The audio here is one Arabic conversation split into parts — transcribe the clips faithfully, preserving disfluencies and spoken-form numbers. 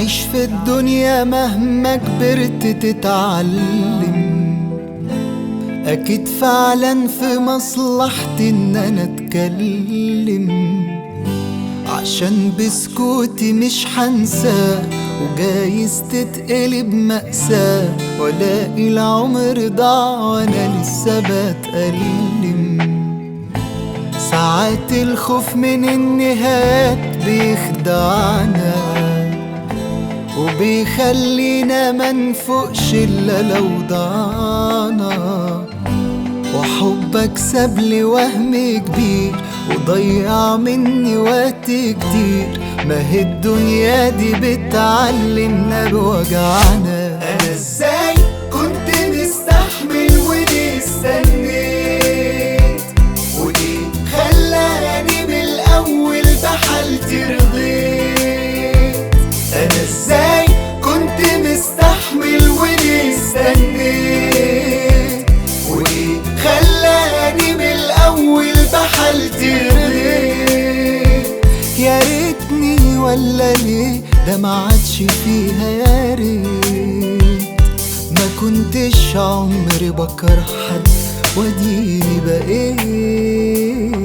تعيش في الدنيا مهما كبرت تتعلم. أكيد فعلا في مصلحتي إن أنا أتكلم، عشان بسكوتي مش حنساه وجايز تتقلب مأساة، والاقي العمر ضاع وانا لسه بتألم. ساعات الخوف من النهايات بيخدعنا وبيخلينا منفوقش الا لو ضعنا، وحبك سابلي وهم كبير وضيع مني وقت كتير. ما هي الدنيا دي بتعلمنا بوجعنا. انا ازاي كنت مستحمل وليه استنيت، وليه خلاني من الاول بحالتي رضيت. انا ازاي كنت مستحمل وليه استنيت، وليه خلاني من الاول بحالتي رضيت. يا ريتني ولا ليه ده ما عادش فيها يا ريت، ما كنتش عمري بكره حد واديني بقيت.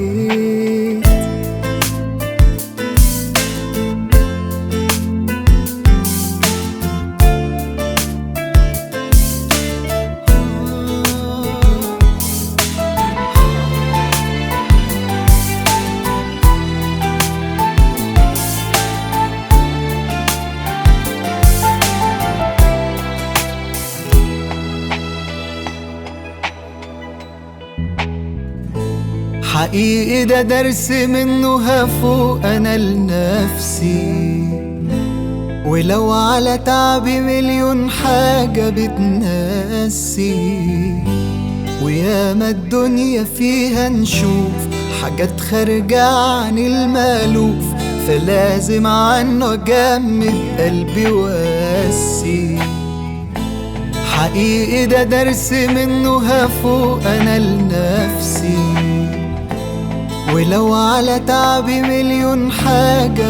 حقيقي ده درس منه هفوق انا لنفسي، ولو على تعبي مليون حاجة بتنسي. وياما الدنيا فيها نشوف حاجات خارجة عن المألوف، فلازم عنه اجمد قلبي واسي. حقيقي ده درس منه هفوق انا لنفسي، ولو على تعبي مليون حاجة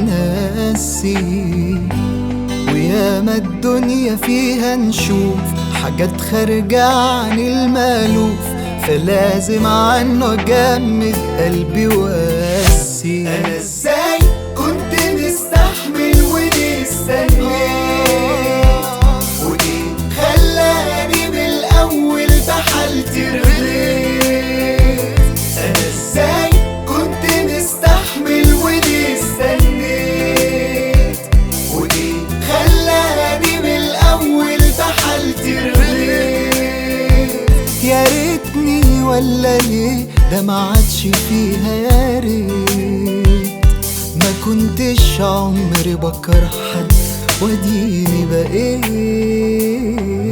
بتنسي. وياما الدنيا فيها نشوف حاجات خارجة عن المألوف، فلازم عنه اجمد قلبي واسي. انا ازاي كنت مستحمل وليه استنيت، وليه خلاني من الاول بحالتي رضيت. انا ازاي كنت مستحمل وليه استنيت، وليه خلاني من الاول بحالتي رضيت. يا ريتني ولا ليه ده ما عادش فيها يا ريت، ما كنتش عمري بكره حد واديني بقيت.